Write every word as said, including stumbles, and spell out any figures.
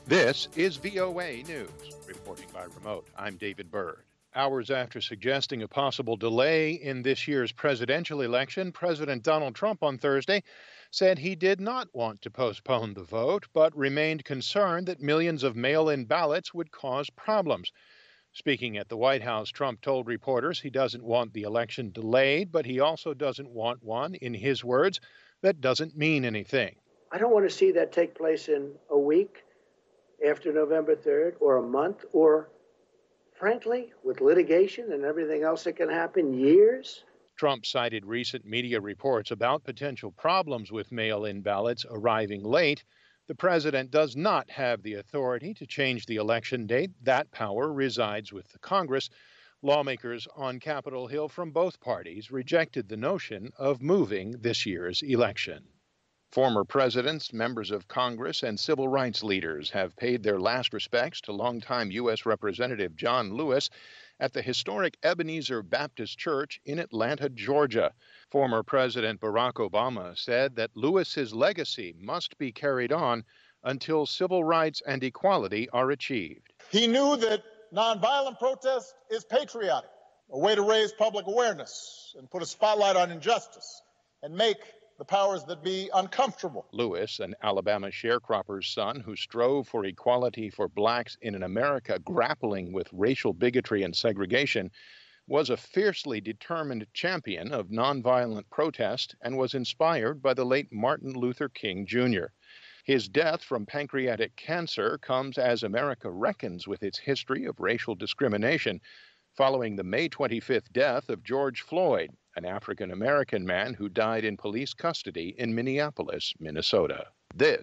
This is V O A News, reporting by remote. I'm David Byrd. Hours after suggesting a possible delay in this year's presidential election, President Donald Trump on Thursday said he did not want to postpone the vote, but remained concerned that millions of mail-in ballots would cause problems. Speaking at the White House, Trump told reporters he doesn't want the election delayed, but he also doesn't want one, in his words, that doesn't mean anything. I don't want to see that take place in a week after November third, or a month, or, frankly, with litigation and everything else that can happen, years. Trump cited recent media reports about potential problems with mail-in ballots arriving late. The president does not have the authority to change the election date. That power resides with the Congress. Lawmakers on Capitol Hill from both parties rejected the notion of moving this year's election. Former presidents, members of Congress, and civil rights leaders have paid their last respects to longtime U S Representative John Lewis at the historic Ebenezer Baptist Church in Atlanta, Georgia. Former President Barack Obama said that Lewis's legacy must be carried on until civil rights and equality are achieved. He knew that nonviolent protest is patriotic, a way to raise public awareness and put a spotlight on injustice and make the powers that be uncomfortable. Lewis, an Alabama sharecropper's son who strove for equality for blacks in an America grappling with racial bigotry and segregation, was a fiercely determined champion of nonviolent protest and was inspired by the late Martin Luther King Junior His death from pancreatic cancer comes as America reckons with its history of racial discrimination, following the May twenty-fifth death of George Floyd, an African-American man who died in police custody in Minneapolis, Minnesota. This